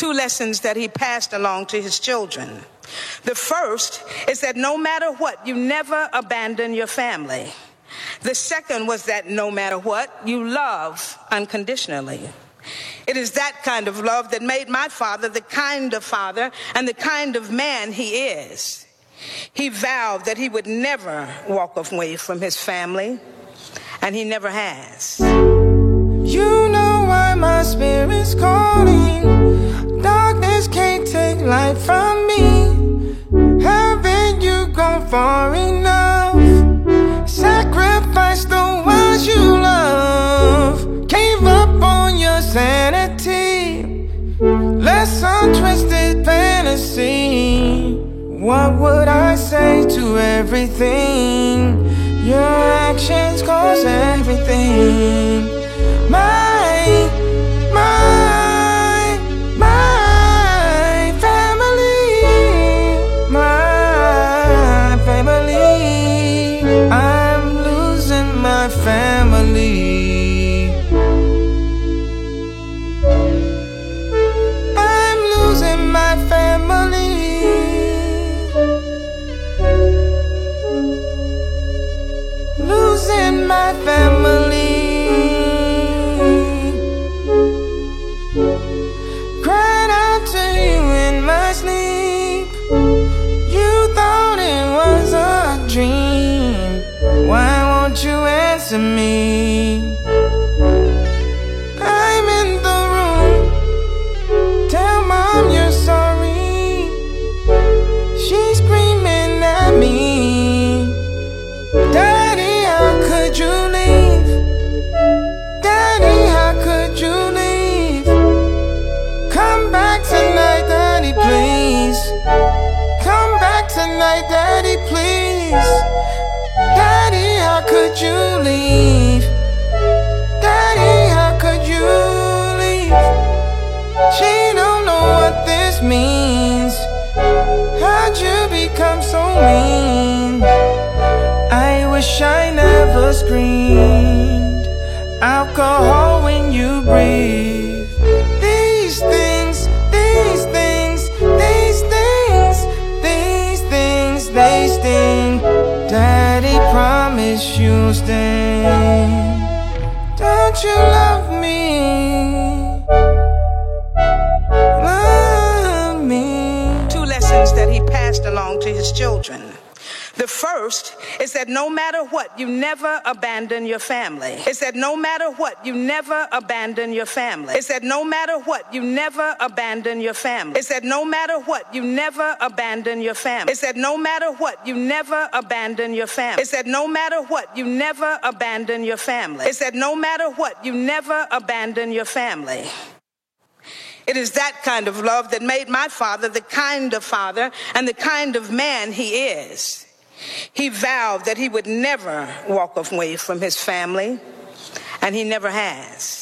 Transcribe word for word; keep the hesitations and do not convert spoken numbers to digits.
two lessons that he passed along to his children. The first is that no matter what, you never abandon your family. The second was that no matter what, you love unconditionally. It is that kind of love that made my father the kind of father and the kind of man he is. He vowed that he would never walk away from his family, and he never has. You know why my spirit's calling. Darkness can't take light from me. Haven't you gone far enough? Sacrifice the ones you love. Gave up on your sanity. Less untwisted fantasy. What would I say to everything? Your actions cause everything. My, my, my family, my family. I'm losing my family. I'm losing my family. Losing my family. Cried out to you in my sleep. You thought it was a dream. Why won't you answer me? I'm in the room. Tell mom you're sorry. She's screaming at me. Daddy, how could you leave? Daddy, how could you leave? Come back tonight, Daddy, please. Come back tonight, Daddy, please. Daddy, how could you leave? Daddy, how could you leave? She don't know what this means. How'd you become so mean? I wish I never screamed alcohol when you breathe. These things, these things, these things, these things, they sting. Daddy, promise you'll stay. Don't you love me? Love me. Two lessons that he passed along to his children. The first is that no matter what, you never abandon your family. It's that no matter what, you never abandon your family. It's that no matter what, you never abandon your family. It's that no matter what, you never abandon your family. It's that no matter what, you never abandon your family. It's that no matter what, you never abandon your family. It's that no matter what, you never abandon your family. It is that kind of love that made my father the kind of father and the kind of man he is. He vowed that he would never walk away from his family, and he never has.